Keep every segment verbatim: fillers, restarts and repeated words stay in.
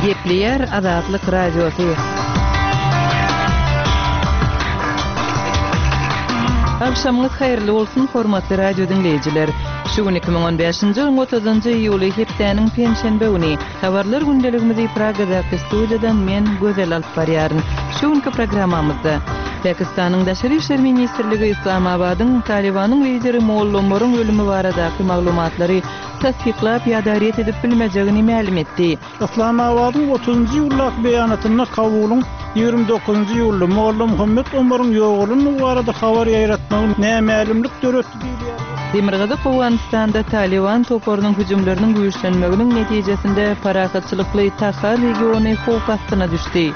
Gepleyer Azatlyk Radiosu. Akşamınız hayırlı olsun hormatly radio dinleyijiler. Şu iki bin on beşinji ýylyň otuzynjy iýuly hepdeniň penşenbe güni habarlar gündeligimizi Pragadaky studiýadan men Gözel alyp barýaryn. Şu günki programmamyzda Pakistanyň Daşary işler ministrligi Islamabadyň Talibanyň lideri Molla Omaryň ölümi baradaky maglumatlary tasdiqlap ýa-da ret edip bilmejegini ma'lum etdi. Islamabadyň otuzynjy ýyllyk beýanatyna kabulyň ýygrimi dokuzynjy ýylda Molla Muhammed Omaryň ýoğulyny barada habar ýaratmagy nämälimlik döretdi diýilýär. Demirgada Awganistanda Taliban toporunun hüjumlarynyň güýçlenmeginiň netijesinde parakatçylykly Taxar regiony howp astyna düşdi.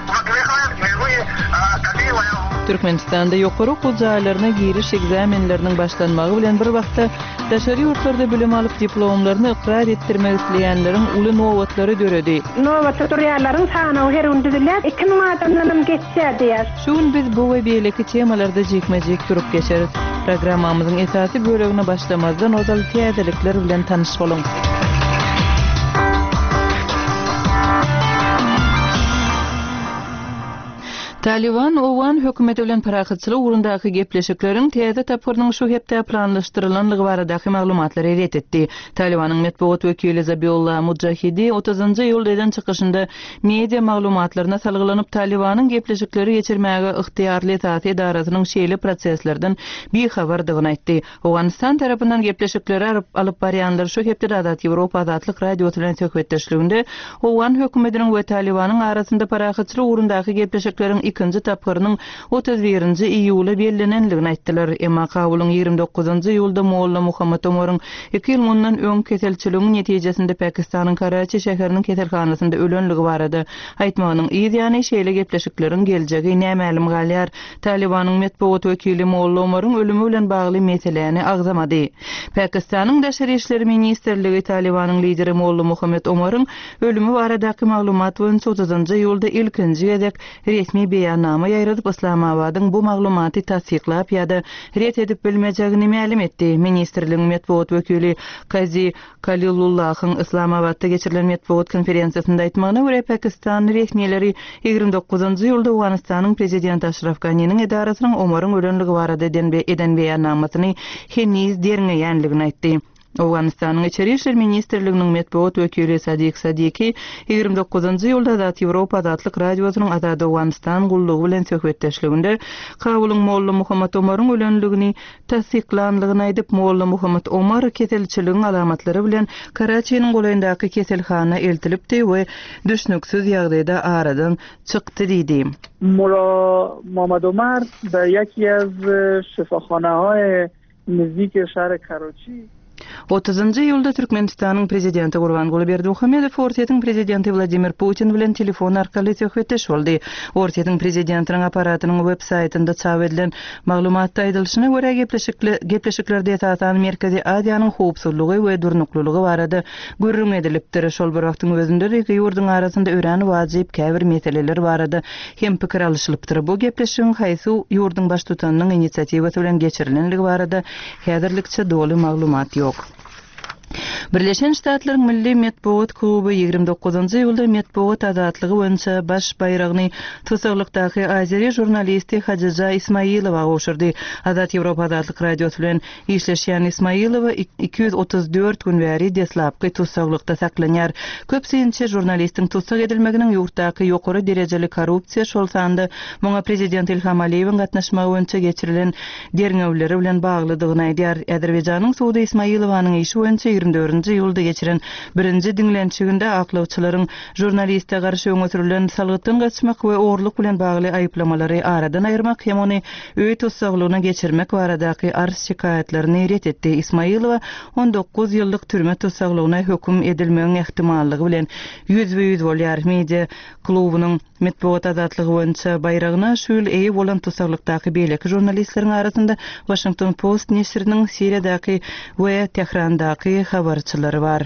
Türkmenistanda ýokary okul jaýlaryna giriş egzamenleriniň başlanmagy bilen bir wagtda daşary ýurtlarda bilim alyp diplomlaryny ikrar etdirmek isleýänleriň uly nowatlary döredi. Nowatoriýallaryň sany her gün düzülýär. iki ming adamdan geçse diýär. Şuň biz bu we beýleki temalarda jekmejek durup geçeriz. Programmamyzyň esasy bölegine başlamazdan ozal täzelikler bilen tanyş boluň. Taliban Owan hökümeti bilen parakatçylyk urundaky gepleşikleriň täze tapyrynyň şu hepde planlaşdyrylanlygy baradaky maglumatlary ret etdi. Talibanyň medeniýet wekili Zabihullah Mujahidi otuzynjy ýyldan çykyşynda media maglumatlaryna salgylanyp Talibanyň gepleşikleri geçirmäge ygtyýarly zat edarasynyň şeýle proseslerden bir habardygyny aýtdy. Awganistan tarapyndan gepleşikleri alyp barýanlar şu hepde Azat Ýewropa Azatlyk Radio bilen söhbetdeşliginde Owan hökümetiniň we Talibanyň arasynda parakatçylyk urundaky gepleşikleriň ikinji tapyrynyň otuz birinji iýuly bellenenligini aýtdylar. Emma kabulyň ýygrimi dokuzynjy ýylda Molla Muhammed Omaryň iki ýyl mundan öň keselçiligiň netijesinde Pakistanyň Karachi şäheriniň keselhanasynda ölenligi barada aýtmagynyň ýa-ni şeýle gepleşikleriň geljegi nämälim galýar. Talibanyň medeniýet wekili Molla Omaryň ölümi bilen bagly meseleni agzamady. Pakistanyň Daşary işler ministrligi Talibanyň lideri Molla Muhammed Omaryň ölümi baradaky maglumat boýunça otuzynjy ýylda ilkinji gezek resmi beýannama ýaýradyp Islamabadyň bu maglumaty tasdiqlap ýa-da ret edip bilmejegini ma'lum etdi. Ministrligiň medeniýet wekili Qazi Kalilullahyň Islamabadda geçirilen medeniýet konferensiýasynda aýtmagyna görä Pakistan resmiýetleri ýygrimi dokuzynjy ýylda Awganistanyň prezidenti Ashraf Ghani'niň edarasynyň Omaryň ölenligi barada eden beýannamasyny heniz derňeýänligini aýtdy. Awganistanyň Içeri işler ministrliginiň medeniýet wekili Sadiq Sadiki ýygrimi dokuzynjy ýylda Azat Ýewropa Azatlyk Radiosynyň Azad Awganistan gullugy bilen söhbetdeşliginde kabulyň Molla Muhammed Omaryň ölenligini tasdiqlanlygyny aýdyp Molla Muhammed Omar keselçiligiň alamatlary bilen Karachiň goýundaky keselhana eltilipdi we düşnüksiz ýagdaýda aradan çykdy diýdi. Molla Muhammed Omar da ýeki az şifaxanahaý nizdik şäher Karachi otuzynjy ýylda Türkmenistanyň prezidenti Gurbanguly Berdimuhammedow Ortiýetiň prezidenti Vladimir Putin bilen telefon arkaly söhbetdeş boldy. Ortiýetiň prezidentiniň aparatynyň web saýtynda çap edilen maglumatda aýdylyşyna görä gepleşiklerde esasan Merkezi Aziýanyň howpsuzlygy we durnuklulygy barada görüň edilipdir. Şol bir wagtyň özünde iki ýurduň arasynda ören wajyp käbir meseleler barada hem pikir alışylypdyr. Bu gepleşigiň haýsy ýurduň baş tutanynyň initsiatywasy bilen geçirilenligi barada häzirlikçe doly maglumat ýok. Birleşen Ştatlaryň Milli Medeniýet Kluby ýygrimi dokuzynjy ýylda medeniýet azatlygy boýunça baş bayragyny tusaglykdaky Azeri jurnalisti Hadija Ismailowa goşurdy. Azat Ýewropa Azatlyk Radiosu bilen işleşýän Ismailowa iki yüz otuz dört gün bäri deslapky tusaglykda saklanýar. Köpsünçe jurnalistiň tusag edilmeginiň ýurtdaky ýokary derejeli korrupsiýa şol sanda muňa prezident Ilham Aliýewiň gatnaşmagy boýunça geçirilen derňewleri bilen baglydygyny aýdýar. Azerbaýjanyň Suudi Ismailowanyň işi boýunça ýygrimi dördünjy ýylda geçiren birinji dinlençiginde aklawçylaryň jurnaliste garşy öňe sürülen salgytdan gaçmak we orluk bilen bagly aýyplamalary aradan aýyrmak hem ony öýt tutsaglygyna geçirmek baradaky arz şikaýetlerini ret etdi. Ismailowa on dokuz ýyllyk türme tutsaglygyna höküm edilmegiň ähtimallygy bilen yüz yüz bolýar. Media klubynyň medeniýet azatlygy boýunça bayragyna şol eýe bolan tutsaglykdaky beýleki jurnalistleriň arasynda Washington Post nesriniň Siriýadaky we Tehrandaky habarçylary bar.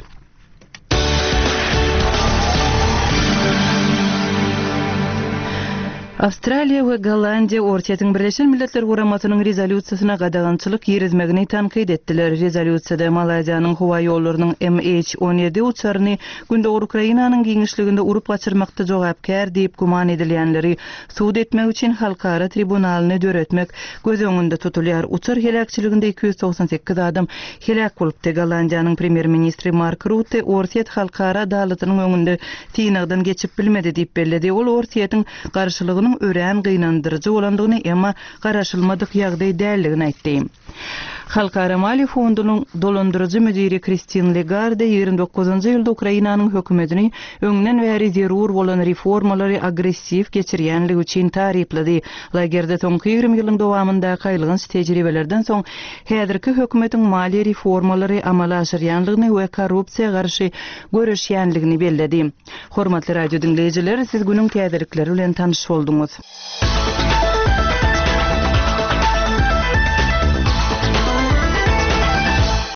Австралия we Голландия Ortaýan Birleşen Milletler Guramasynyň rezolýusiýasyna gadagançylyk ýerizmegini tanqid etdiler. Rezolýusiýada Malaziýanyň howa ýollarynyň M H on yedi uçaryny günde Ukrainanyň giňişliginde urup gaçyrmakda jogapkär diýip guman edilýänleri suud etmek üçin halkara tribunalyny döretmek göz öňünde tutulýar. Uçar helakçyliginde iki yüz doksan sekiz adam helak bolupdy. Gollandiýanyň premier ministri Mark Rutte Ortaýat halkara adalatynyň öňünde tiýnagdan geçip bilmedi diýip belledi. Ol Ortaýatyň garşylygyny ören gynandyrjy bolandygyny emma garaşylmadyk ýagdaý däldigini aýtdy. Halkara Mali Fondunyň dolandyrjy müdiri Christine Lagarde ýygrimi dokuzunçy ýylda Ukrainanyň hökümetini öňden bäri zerur bolan reformalary agressiv geçirýänligi üçin taryplady. Lagarde soňky ýygrimi ýylyň dowamında gaýlygynç tejribelerden soň häzirki hökümetiň mali reformalary amala aşyrýanlygyny we korrupsiýa garşy görüşýänligini belledi. Hormatly radio dinleýijiler, siz günüň täzelikleri bilen tanyş bolduňuz.